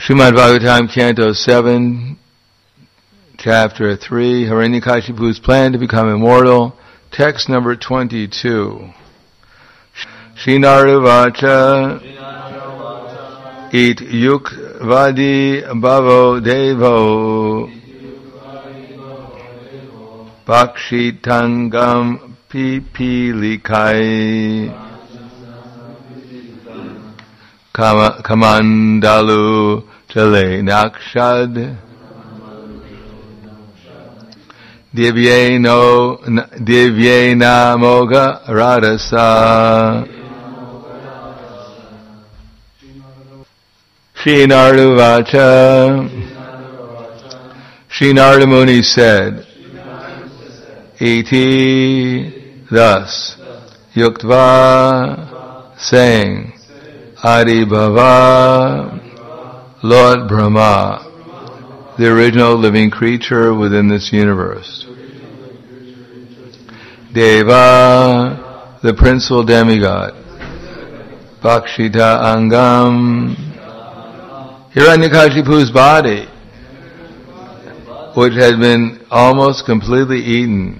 Srimad Bhagavatam, Canto 7, Chapter 3, Hiranyakashipu's plan to become immortal, text number 22. Shinaravacha it yukvadi bhavo devo bakshitangam pipilikai kamandalu chale nakshad divyena moga radasa Srinaravacha Srinarada Muni said, Iti, thus, Yuktva, saying, Adi Bhava, Lord Brahma, the original living creature within this universe. Deva, the principal demigod. Bhakshita Angam, Hiranyakashipu's body, which had been almost completely eaten.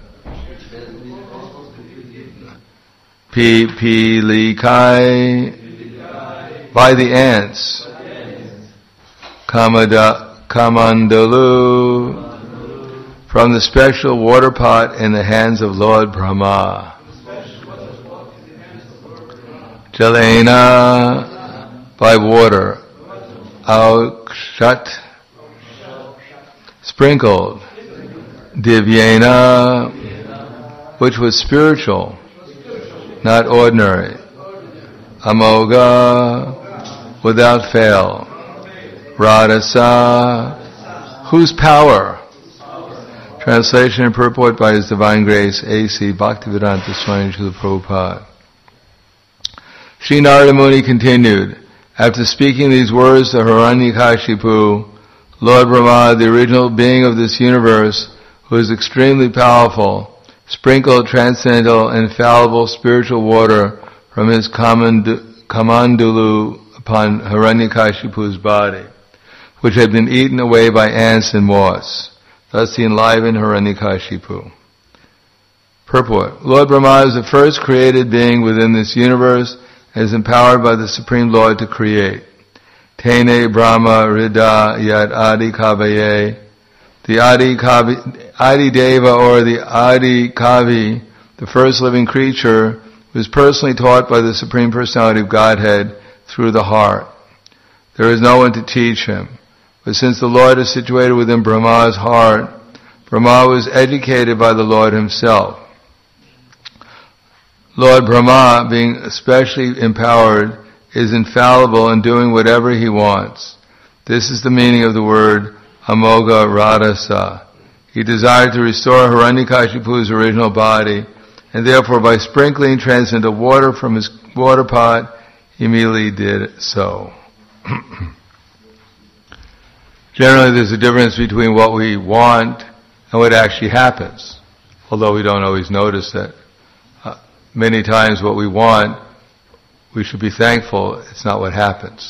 Pipilikai, by the ants. Kamandalu, from the special water pot in the hands of Lord Brahma. Jalena, by water. Aukshat, sprinkled. Divyena, which was spiritual, not ordinary. Amoga, without fail. Radasa, whose power? Translation and purport by His Divine Grace, A.C. Bhaktivedanta Swami Srila Prabhupada. Sri Narada Muni continued, after speaking these words to Hiranyakashipu, Lord Brahma, the original being of this universe, who is extremely powerful, sprinkled transcendental, infallible spiritual water from his kamandulu upon Hiranyakashipu's body, which had been eaten away by ants and moths. Thus he enlivened Hiranyakashipu. Purport. Lord Brahma is the first created being within this universe, and is empowered by the Supreme Lord to create. Tene Brahma Rida Yad Adi Kavaye. The Adi Deva, or the Adi Kavi, the first living creature, was personally taught by the Supreme Personality of Godhead through the heart. There is no one to teach him. But since the Lord is situated within Brahma's heart, Brahma was educated by the Lord himself. Lord Brahma, being especially empowered, is infallible in doing whatever he wants. This is the meaning of the word Amoga Radasa. He desired to restore Hiranyakashipu's original body, and therefore by sprinkling transcendental water from his water pot, he immediately did so. Generally there's a difference between what we want and what actually happens, although we don't always notice that. Many times what we want, we should be thankful it's not what happens.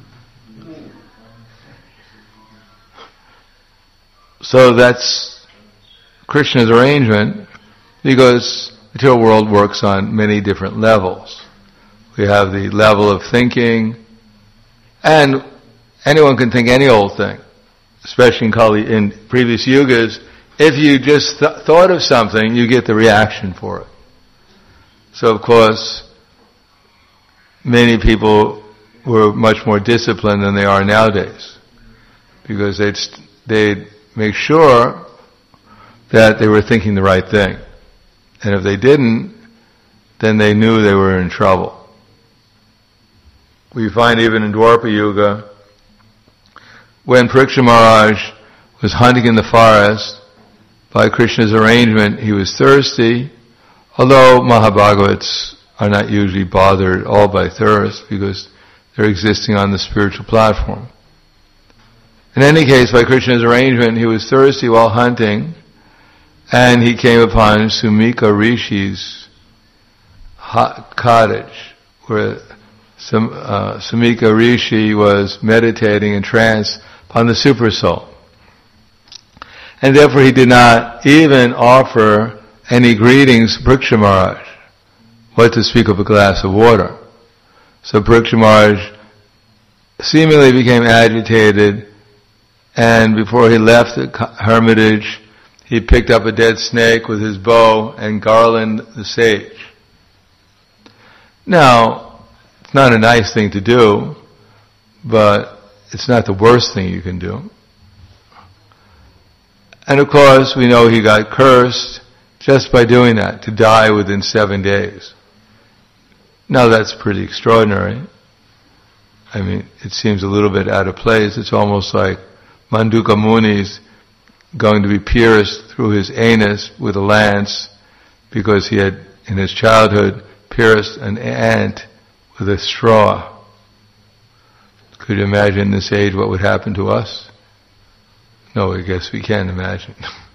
So that's Krishna's arrangement, because the material world works on many different levels. We have the level of thinking, and anyone can think any old thing, especially in previous yugas. If you just thought of something, you get the reaction for it. So of course, many people were much more disciplined than they are nowadays, because they'd make sure that they were thinking the right thing. And if they didn't, then they knew they were in trouble. We find even in Dwapara Yuga, when Parikshit Maharaj was hunting in the forest, by Krishna's arrangement, he was thirsty, although Mahabhagavats are not usually bothered at all by thirst, because they're existing on the spiritual platform. In any case, by Krishna's arrangement, he was thirsty while hunting, and he came upon Sumika Rishi's cottage, where Samika Rishi was meditating in trance upon the Super Soul. And therefore he did not even offer any greetings to Pariksha Maharaj, what to speak of a glass of water. So Pariksha Maharaj seemingly became agitated, and before he left the hermitage, he picked up a dead snake with his bow and garlanded the sage. Now, it's not a nice thing to do, but it's not the worst thing you can do. And of course, we know he got cursed just by doing that, to die within 7 days. Now that's pretty extraordinary. I mean, it seems a little bit out of place. It's almost like Manduka Muni's going to be pierced through his anus with a lance because he had, in his childhood, pierced an ant with a straw. Could you imagine in this age what would happen to us? No, I guess we can't imagine.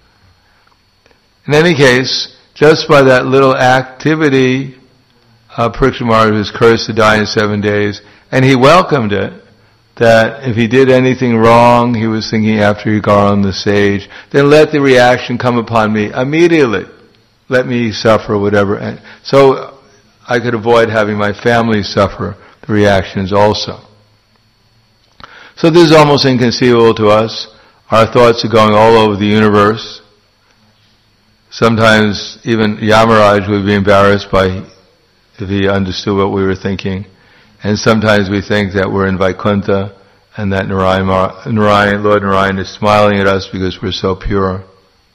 In any case, just by that little activity, Pariksha Maharaj was cursed to die in 7 days, and he welcomed it, that if he did anything wrong, he was thinking after he got on the sage, then let the reaction come upon me immediately. Let me suffer whatever. And so I could avoid having my family suffer the reactions also. So this is almost inconceivable to us. Our thoughts are going all over the universe. Sometimes even Yamaraj would be embarrassed if he understood what we were thinking. And sometimes we think that we're in Vaikuntha and that Lord Narayan is smiling at us because we're so pure.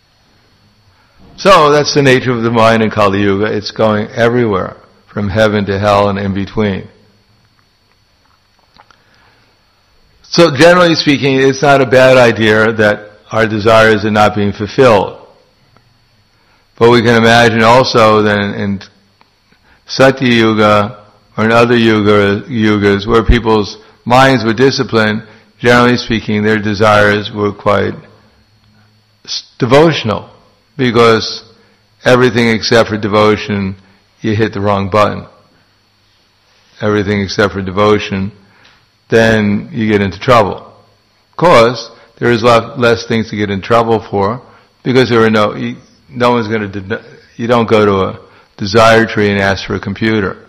So that's the nature of the mind in Kali Yuga. It's going everywhere, from heaven to hell and in between. So generally speaking, it's not a bad idea that our desires are not being fulfilled. But we can imagine also that in Satya Yuga or in other yugas where people's minds were disciplined, generally speaking, their desires were quite devotional, because everything except for devotion, you hit the wrong button. Everything except for devotion, then you get into trouble. Of course, there is less things to get in trouble for, because there are no one's going to, you don't go to a desire tree and ask for a computer.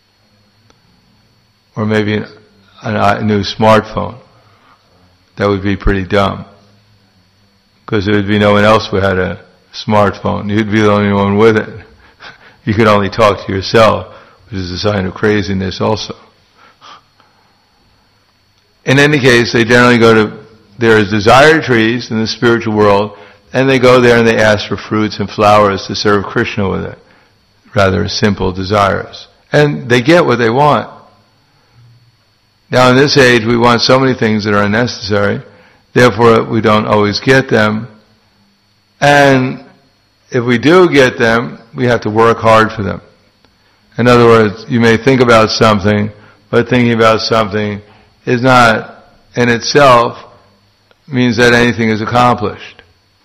Or maybe a new smartphone. That would be pretty dumb. Because there would be no one else who had a smartphone. You'd be the only one with it. You could only talk to yourself, which is a sign of craziness also. In any case, they generally there's desire trees in the spiritual world, and they go there and they ask for fruits and flowers to serve Krishna with it. Rather simple desires. And they get what they want. Now in this age we want so many things that are unnecessary, therefore we don't always get them. And if we do get them, we have to work hard for them. In other words, you may think about something, but thinking about something is not in itself means that anything is accomplished.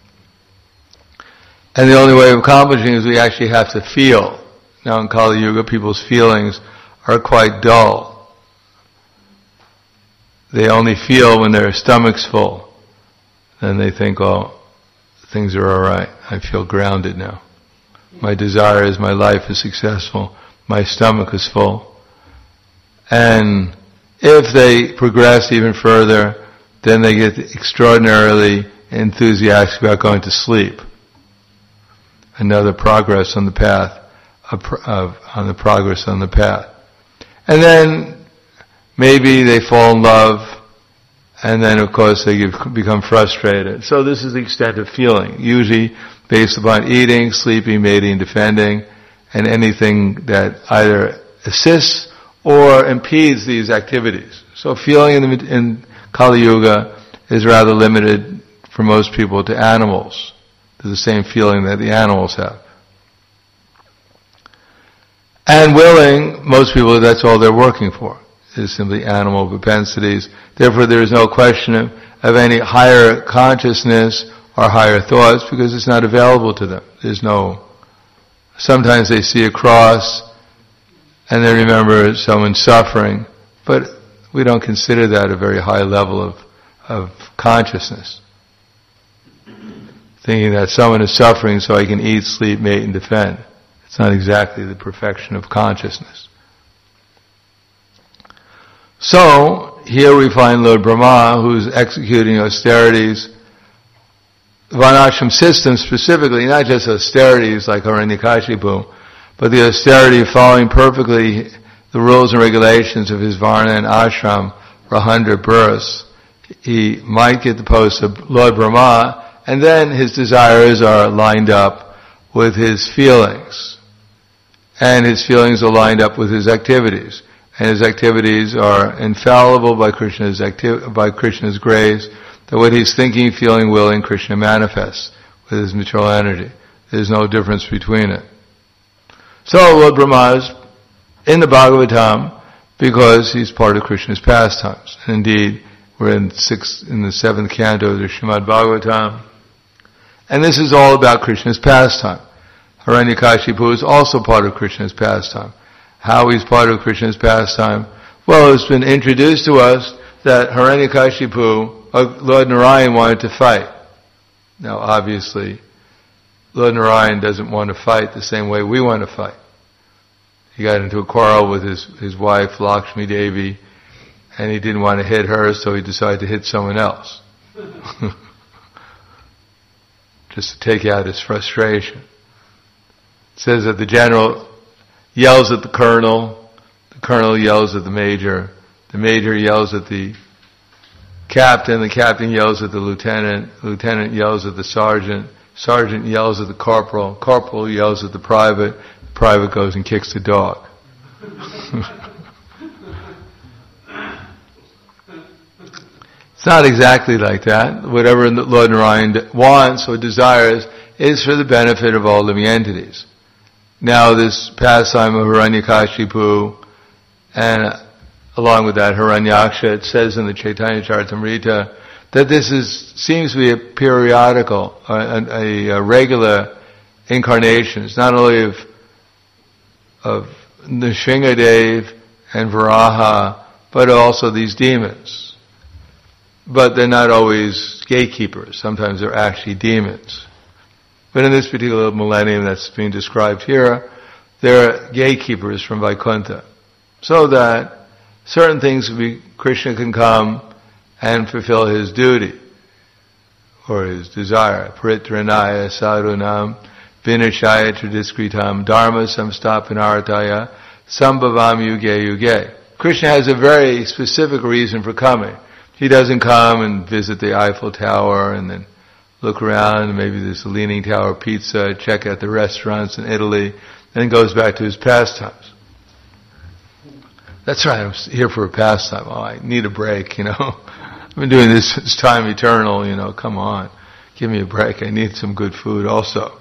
And the only way of accomplishing is we actually have to feel. Now in Kali Yuga, people's feelings are quite dull. They only feel when their stomach's full. Then they think, oh, things are alright. I feel grounded now. My desire is my life is successful. My stomach is full. And if they progress even further, then they get extraordinarily enthusiastic about going to sleep. Another progress on the path on the progress on the path. And then maybe they fall in love, and then of course they become frustrated. So this is the extent of feeling, usually based upon eating, sleeping, mating, defending, and anything that either assists or impedes these activities. So feeling in Kali Yuga is rather limited for most people to animals, to the same feeling that the animals have. And willing, most people, that's all they're working for, is simply animal propensities. Therefore there is no question of any higher consciousness or higher thoughts, because it's not available to them. Sometimes they see a cross and they remember someone suffering, But we don't consider that a very high level of consciousness. Thinking that someone is suffering so I can eat, sleep, mate, and defend. It's not exactly the perfection of consciousness. So, here we find Lord Brahma, who's executing austerities, Varnashram system specifically, not just austerities like Hiranyakashipu, but the austerity of following perfectly the rules and regulations of his Varna and Ashram for 100 births. He might get the post of Lord Brahma, and then his desires are lined up with his feelings. And his feelings are lined up with his activities. And his activities are infallible by Krishna's grace, that what he's thinking, feeling, willing, Krishna manifests with his material energy. There's no difference between it. So Lord Brahma is in the Bhagavatam because he's part of Krishna's pastimes. And indeed, we're in the 7th canto of the Srimad Bhagavatam. And this is all about Krishna's pastime. Hiranyakashipu is also part of Krishna's pastime. How he's part of Krishna's pastime? Well, it's been introduced to us that Hiranyakashipu, Lord Narayan wanted to fight. Now obviously, Lord Narayan doesn't want to fight the same way we want to fight. He got into a quarrel with his wife, Lakshmi Devi, and he didn't want to hit her, so he decided to hit someone else. Just to take out his frustration. It says that the general yells at the colonel yells at the major yells at the captain yells at the lieutenant yells at the sergeant yells at the corporal yells at the private goes and kicks the dog. It's not exactly like that. Whatever Lord Narayan wants or desires is for the benefit of all living entities. Now this pastime of Hiranyakashipu, and along with that Hiranyaksha, it says in the Chaitanya Charitamrita that this seems to be a periodical, a regular incarnations, not only of Nrsingadev and Varaha, but also these demons. But they're not always gatekeepers. Sometimes they're actually demons. But in this particular millennium that's being described here, they're gatekeepers from Vaikuntha. So that certain things, Krishna can come and fulfill his duty, or his desire. Paritranaya sadhunam, vinashaya tradiskritam, dharma samstapanartaya, sambhavam yuge yuge. Krishna has a very specific reason for coming. He doesn't come and visit the Eiffel Tower and then look around and maybe there's a Leaning Tower pizza, check out the restaurants in Italy, and then goes back to his pastimes. That's right, I'm here for a pastime. Oh, I need a break, I've been doing this since time eternal, come on. Give me a break. I need some good food also.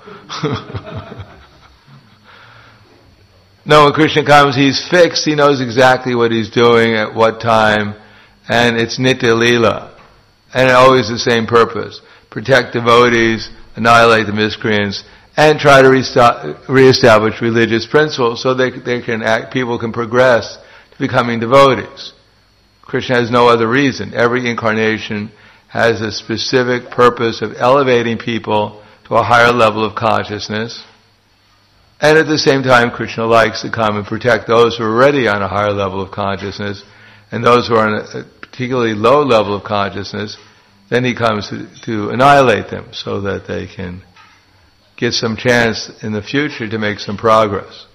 No, when Krishna comes, he's fixed. He knows exactly what he's doing at what time. And it's Nitya Leela. And always the same purpose. Protect devotees, annihilate the miscreants, and try to reestablish religious principles so people can progress to becoming devotees. Krishna has no other reason. Every incarnation has a specific purpose of elevating people to a higher level of consciousness. And at the same time, Krishna likes to come and protect those who are already on a higher level of consciousness, and those who are on a particularly low level of consciousness, then he comes to annihilate them so that they can get some chance in the future to make some progress.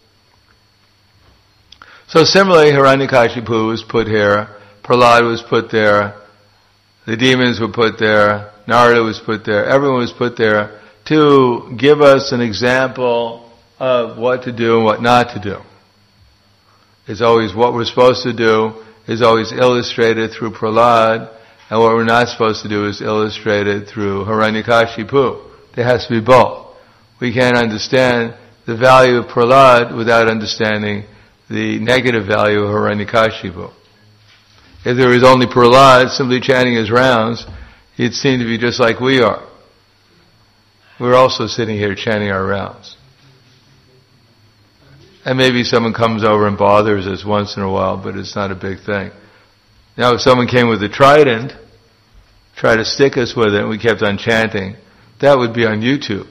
So similarly, Hiranyakashipu was put here, Prahlad was put there, the demons were put there, Narada was put there, everyone was put there to give us an example of what to do and what not to do. It's always what we're supposed to do is always illustrated through Prahlad, and what we're not supposed to do is illustrated through Hiranyakashipu. There has to be both. We can't understand the value of Prahlad without understanding the negative value of Hiranyakashipu. If there was only Prahlad simply chanting his rounds, he'd seem to be just like we are. We're also sitting here chanting our rounds. And maybe someone comes over and bothers us once in a while, but it's not a big thing. Now if someone came with a trident, tried to stick us with it, and we kept on chanting, that would be on YouTube.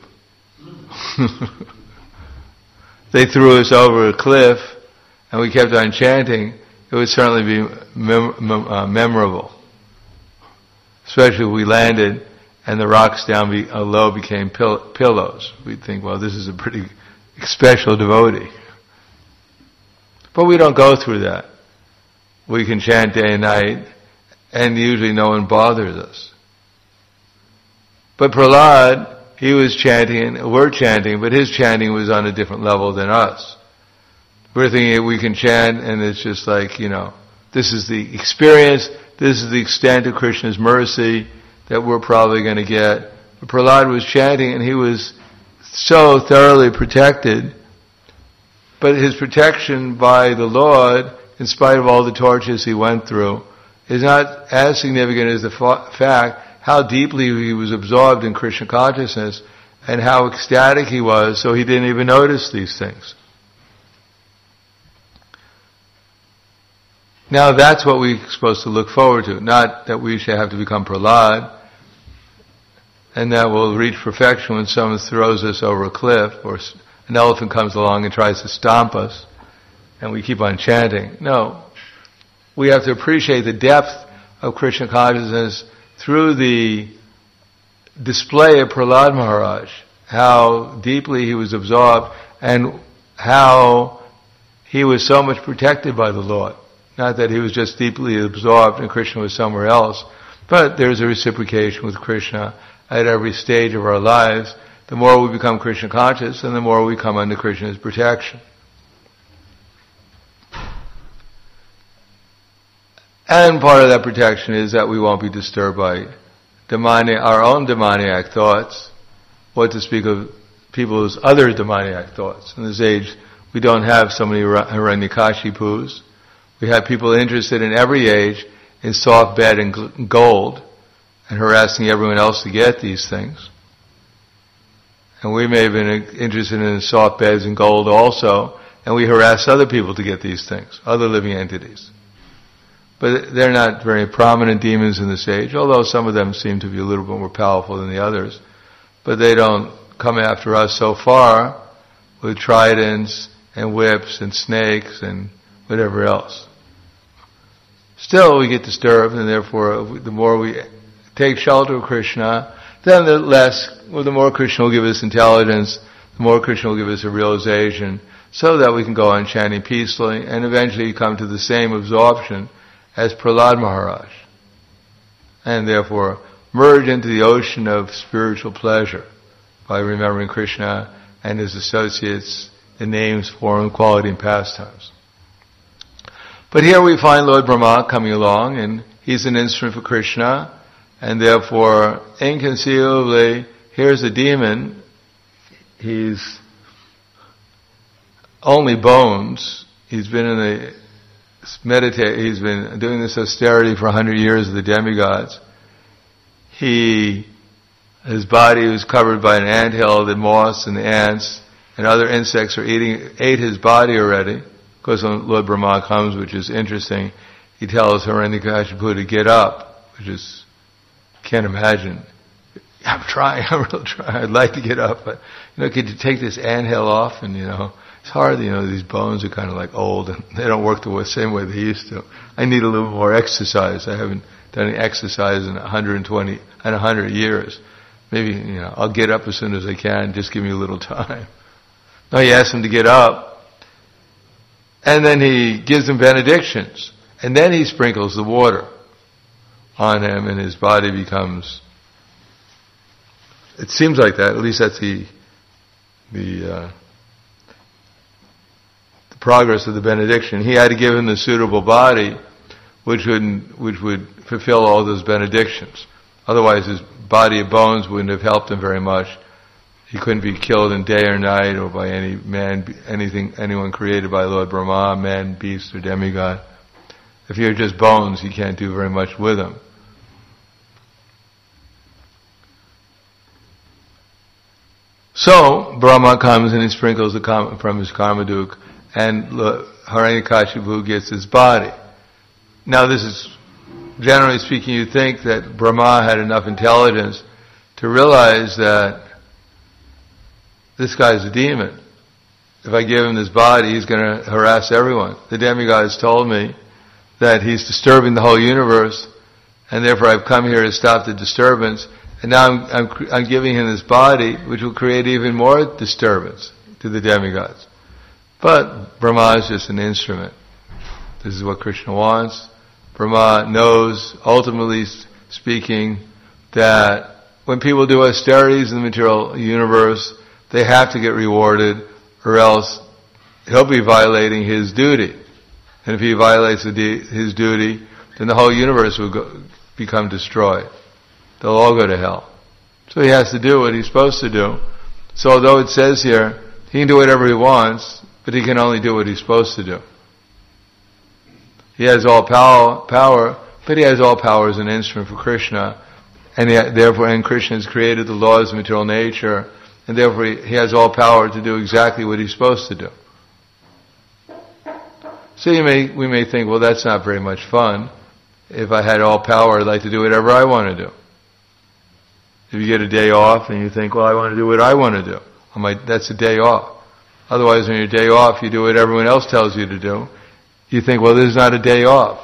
They threw us over a cliff, and we kept on chanting, it would certainly be memorable. Especially if we landed and the rocks down below became pillows. We'd think, well, this is a pretty special devotee. But we don't go through that. We can chant day and night, and usually no one bothers us. But Prahlad, he was chanting, and we're chanting, but his chanting was on a different level than us. We're thinking we can chant, and it's just like, this is the experience, this is the extent of Krishna's mercy that we're probably going to get. But Prahlad was chanting, and he was so thoroughly protected, but his protection by the Lord, in spite of all the tortures he went through, is not as significant as the fact how deeply he was absorbed in Krishna consciousness and how ecstatic he was, so he didn't even notice these things. Now that's what we're supposed to look forward to, not that we should have to become Prahlad, and that we'll reach perfection when someone throws us over a cliff, or an elephant comes along and tries to stomp us, and we keep on chanting. No. We have to appreciate the depth of Krishna consciousness through the display of Prahlad Maharaj, how deeply he was absorbed, and how he was so much protected by the Lord. Not that he was just deeply absorbed and Krishna was somewhere else, but there's a reciprocation with Krishna at every stage of our lives. The more we become Krishna conscious, and the more we come under Krishna's protection. And part of that protection is that we won't be disturbed by our own demoniac thoughts, what to speak of people's other demoniac thoughts. In this age, we don't have so many Hiranyakashipus. We have people interested in every age in soft bed and gold, and harassing everyone else to get these things. And we may have been interested in soft beds and gold also, and we harass other people to get these things, other living entities. But they're not very prominent demons in this age, although some of them seem to be a little bit more powerful than the others. But they don't come after us so far with tridents and whips and snakes and whatever else. Still, we get disturbed, and therefore, the more we take shelter of Krishna, then the more Krishna will give us intelligence, the more Krishna will give us a realization, so that we can go on chanting peacefully, and eventually come to the same absorption as Prahlad Maharaj. And therefore, merge into the ocean of spiritual pleasure by remembering Krishna and his associates in names, form, quality, and pastimes. But here we find Lord Brahma coming along, and he's an instrument for Krishna, and therefore, inconceivably, here's a demon. He's only bones. He's been he's been doing this austerity for 100 years of the demigods. His body was covered by an anthill, the moths and the ants and other insects ate his body already. Of course, when Lord Brahma comes, which is interesting, he tells Hiranyakashipu to get up, which is, can't imagine. I'm really trying, I'd like to get up, but, could you take this anthill off? And, it's hard, these bones are kind of like old, and they don't work the same way they used to. I need a little more exercise. I haven't done any exercise in 100 years. Maybe, I'll get up as soon as I can, just give me a little time. No, he asks him to get up, and then he gives him benedictions, and then he sprinkles the water on him, and his body becomes, it seems like that, at least that's the progress of the benediction. He had to give him the suitable body which would fulfill all those benedictions. Otherwise his body of bones wouldn't have helped him very much. He couldn't be killed in day or night or by any man, anyone created by Lord Brahma, man, beast, or demigod. If you're just bones, you can't do very much with them. So, Brahma comes and he sprinkles from his Karmaduk, and Hiranyakashipu gets his body. Now this is, generally speaking, you think that Brahma had enough intelligence to realize that this guy's a demon. If I give him this body, he's going to harass everyone. The demigods told me that he's disturbing the whole universe, and therefore I've come here to stop the disturbance. And now I'm giving him this body, which will create even more disturbance to the demigods. But Brahma is just an instrument. This is what Krishna wants. Brahma knows, ultimately speaking, that when people do austerities in the material universe, they have to get rewarded, or else he'll be violating his duty. And if he violates his duty, then the whole universe will become destroyed. They'll all go to hell. So he has to do what he's supposed to do. So although it says here, he can do whatever he wants, but he can only do what he's supposed to do. He has all power, but he has all power as an instrument for Krishna, and and Krishna has created the laws of material nature, and therefore he has all power to do exactly what he's supposed to do. So we may think, well, that's not very much fun. If I had all power, I'd like to do whatever I want to do. If you get a day off and you think, well, I want to do what I want to do, that's a day off. Otherwise, on your day off, you do what everyone else tells you to do. You think, well, this is not a day off.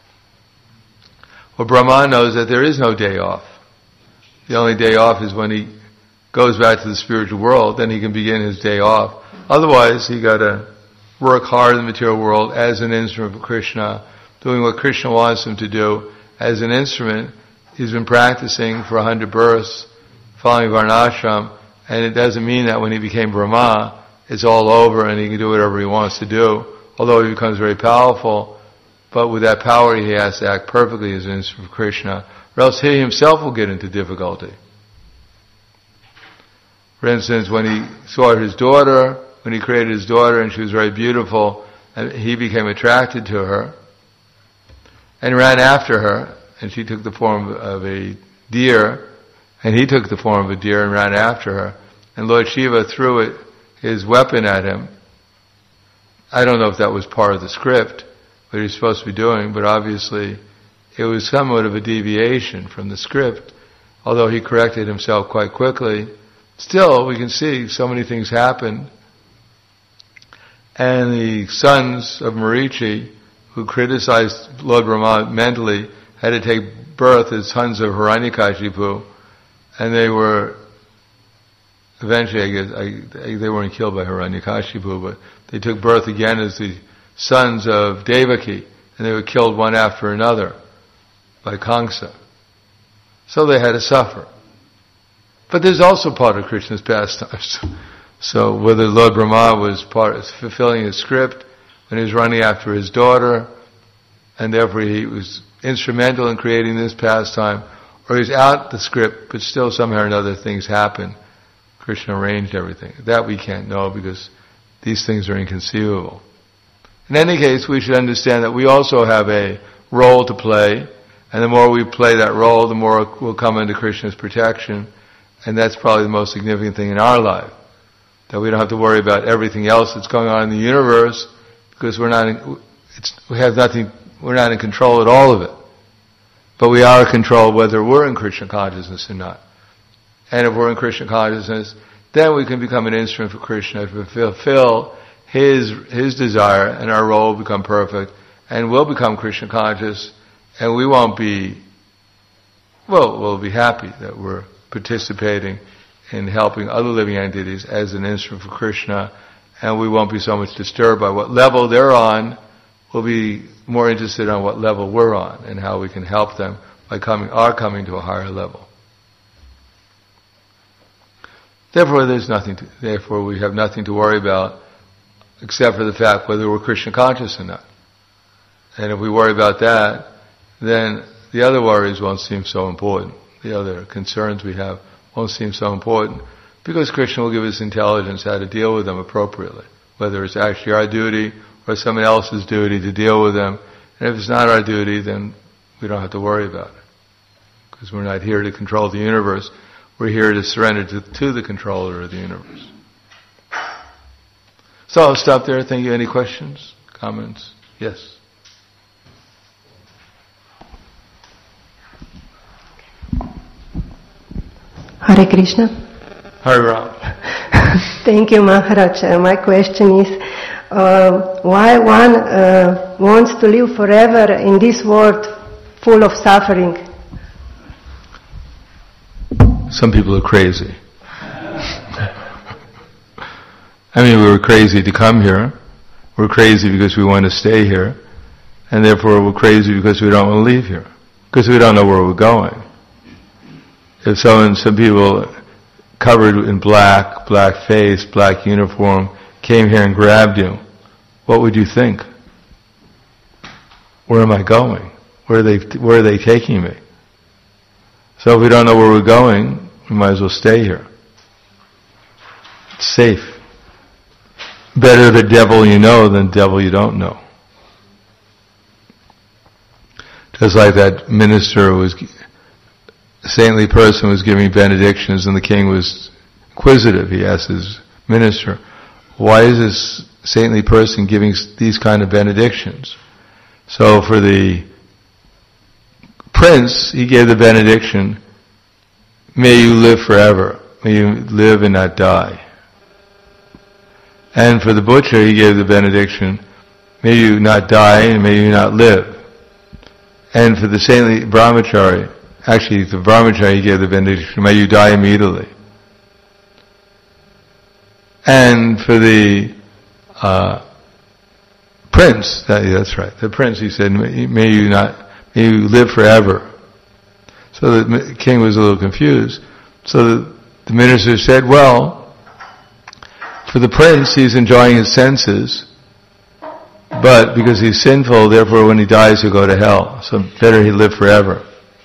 Well, Brahma knows that there is no day off. The only day off is when he goes back to the spiritual world, then he can begin his day off. Otherwise, he got to work hard in the material world as an instrument for Krishna, doing what Krishna wants him to do as an instrument. He's been practicing for 100 births, following Varnashram, and it doesn't mean that when he became Brahma, it's all over and he can do whatever he wants to do, although he becomes very powerful. But with that power, he has to act perfectly as an instrument for Krishna, or else he himself will get into difficulty. For instance, when he saw his daughter, when he created his daughter and she was very beautiful, and he became attracted to her and ran after her, and she took the form of a deer, and he took the form of a deer and ran after her, and Lord Shiva threw his weapon at him. I don't know if that was part of the script, what he was supposed to be doing, but obviously it was somewhat of a deviation from the script, although he corrected himself quite quickly. Still, we can see so many things happened. And the sons of Marichi, who criticized Lord Brahma mentally, had to take birth as sons of Hiranyakashipu, and they were, eventually I guess, they weren't killed by Hiranyakashipu, but they took birth again as the sons of Devaki, and they were killed one after another by Kamsa. So they had to suffer. But there's also part of Krishna's pastimes. So whether Lord Brahma was fulfilling his script when he was running after his daughter, and therefore he was instrumental in creating this pastime, or he's out the script, but still somehow or another things happen. Krishna arranged everything. That we can't know because these things are inconceivable. In any case, we should understand that we also have a role to play, and the more we play that role, the more we'll come into Krishna's protection, and that's probably the most significant thing in our life. That we don't have to worry about everything else that's going on in the universe, because we're not in control at all of it. But we are in control whether we're in Krishna consciousness or not. And if we're in Krishna consciousness, then we can become an instrument for Krishna to fulfill His desire, and our role will become perfect, and we'll become Krishna conscious, and we won't be, we'll be happy that we're participating in helping other living entities as an instrument for Krishna, and we won't be so much disturbed by what level they're on. We'll be more interested on what level we're on and how we can help them by coming to a higher level. Therefore, we have nothing to worry about except for the fact whether we're Krishna conscious or not. And if we worry about that, then the other worries won't seem so important. The other concerns we have won't seem so important, because Krishna will give us intelligence how to deal with them appropriately, whether it's actually our duty or someone else's duty to deal with them. And if it's not our duty, then we don't have to worry about it, because we're not here to control the universe. We're here to surrender to the controller of the universe. So I'll stop there. Thank you. Any questions? Comments? Yes. Hare Krishna. Hare Ram. Thank you, Maharaj. My question is, why one wants to live forever in this world full of suffering? Some people are crazy. I mean, we were crazy to come here. We're crazy because we want to stay here. And therefore we're crazy because we don't want to leave here. Because we don't know where we're going. If some people covered in black face, black uniform, came here and grabbed you, what would you think? Where am I going? Where are they taking me? So if we don't know where we're going, we might as well stay here. It's safe. Better the devil you know than devil you don't know. Just like that minister a saintly person was giving benedictions and the king was inquisitive. He asked his minister, why is this saintly person giving these kind of benedictions? So for the prince, he gave the benediction, may you live forever. May you live and not die. And for the butcher, he gave the benediction, may you not die and may you not live. And for the saintly brahmachari, actually the brahmachari, he gave the benediction, may you die immediately. And for the prince, that's right, the prince, he said, may you live forever. So the king was a little confused. So the minister said, well, for the prince, he's enjoying his senses, but because he's sinful, therefore when he dies he'll go to hell. So better he live forever.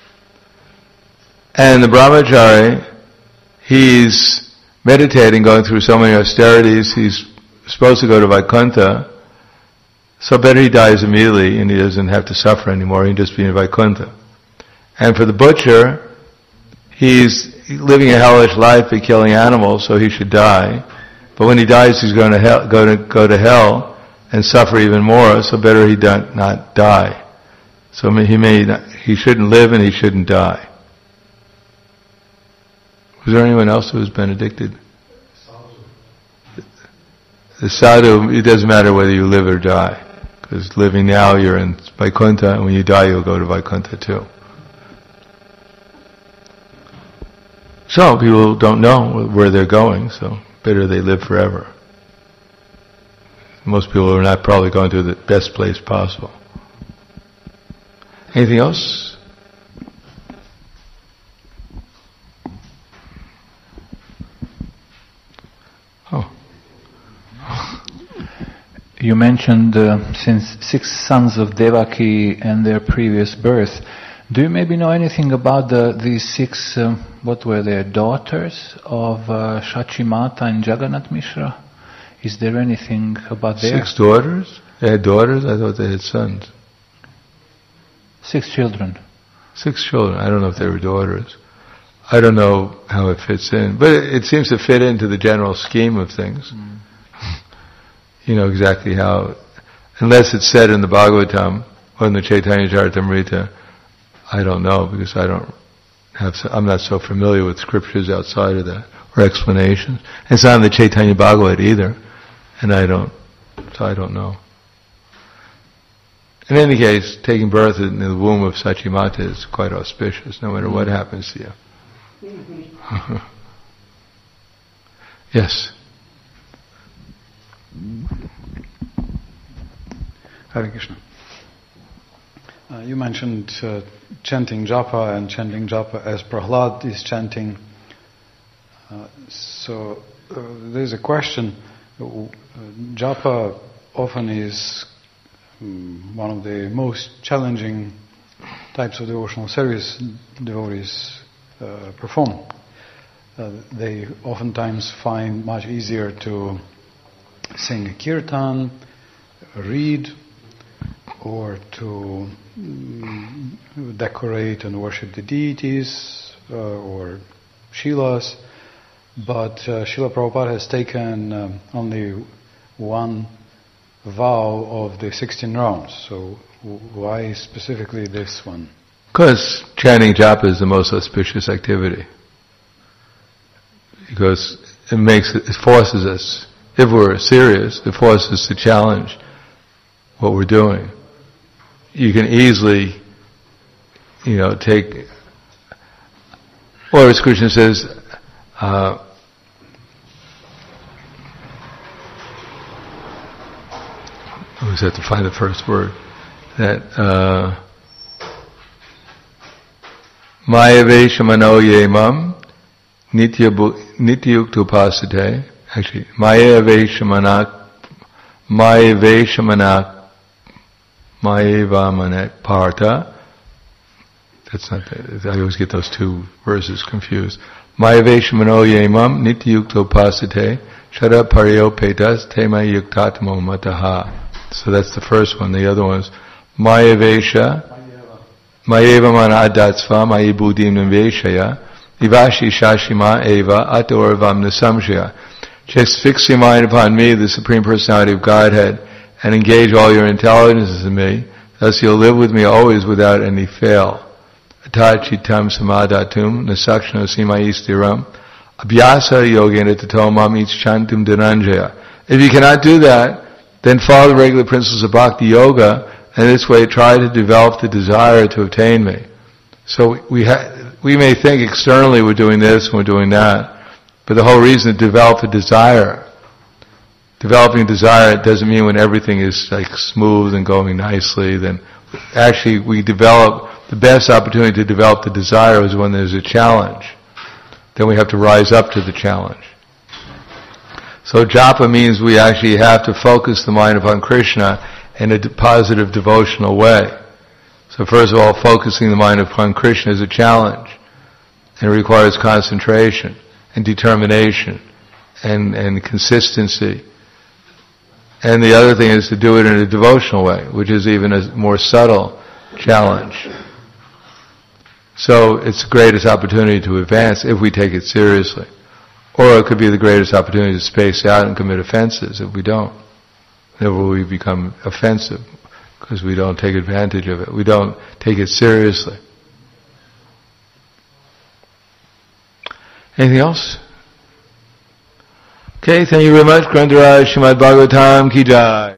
And the brahmachari, he's meditating, going through so many austerities, he's supposed to go to Vaikuntha, so better he dies immediately and he doesn't have to suffer anymore, he can just be in Vaikuntha. And for the butcher, he's living a hellish life by killing animals, so he should die. But when he dies, he's going to go to hell and suffer even more, so better he not die. So he shouldn't live and he shouldn't die. Was there anyone else who was benedicted? The sadhu, it doesn't matter whether you live or die. Because living now, you're in Vaikuntha, and when you die, you'll go to Vaikuntha too. So, people don't know where they're going, so better they live forever. Most people are not probably going to the best place possible. Anything else? Oh. You mentioned since 6 sons of Devaki and their previous birth. Do you maybe know anything about these 6, what were their daughters of Shachimata and Jagannath Mishra? Is there anything about their... 6 daughters? They had daughters? I thought they had sons. 6 children. 6 children. I don't know if they were daughters. I don't know how it fits in. But it seems to fit into the general scheme of things. Mm. You know exactly how... Unless it's said in the Bhagavatam or in the Chaitanya Charitamrita, I don't know, because I'm not so familiar with scriptures outside of that, or explanations. It's not in the Chaitanya Bhagavad either, and I don't know. In any case, taking birth in the womb of Sachimata is quite auspicious, no matter what happens to you. Yes. Hare Krishna. You mentioned chanting japa and chanting japa as Prahlad is chanting. So there's a question. Japa often is one of the most challenging types of devotional service devotees perform. They oftentimes find much easier to sing a kirtan, read, or to decorate and worship the deities or shilas. But Srila Prabhupada has taken only one vow of the 16 rounds. So why specifically this one? Because chanting japa is the most auspicious activity. Because it forces us, if we're serious, it forces us to challenge what we're doing. You can easily, take, or as Krishna says, I always have to find the first word, that Mayavesha mano yemam nityukta upasate. Actually, Mayavesha manak partha. That's not that. I always get those two verses confused. Mayavesha mano yemam nityukta upasate shara paryo petas tema yuktatmo mataha. So that's the first one. The other one is Mayavesha Mayeva mana adatsva mayi buddhim niveshaya Ivashi shashima eva atorvam nasamshaya. Just fix your mind upon me, the Supreme Personality of Godhead, and engage all your intelligences in me. Thus you'll live with me always without any fail. Atachitam samadatum nasakshano simayistiram abhyasa yogena tatomam icchantum dhananjaya. If you cannot do that, then follow the regular principles of Bhakti Yoga, and this way try to develop the desire to obtain me. So we may think externally we're doing this and we're doing that, but the whole reason to develop a desire. Developing desire doesn't mean when everything is like smooth and going nicely, then actually we develop, the best opportunity to develop the desire is when there's a challenge. Then we have to rise up to the challenge. So japa means we actually have to focus the mind upon Krishna in a positive devotional way. So first of all, focusing the mind upon Krishna is a challenge. And it requires concentration and determination and consistency. And the other thing is to do it in a devotional way, which is even a more subtle challenge. So it's the greatest opportunity to advance if we take it seriously. Or it could be the greatest opportunity to space out and commit offenses if we don't. Therefore we become offensive because we don't take advantage of it. We don't take it seriously. Anything else? Okay, thank you very much. Grantaraj Srimad Bhagavatam Ki Jai.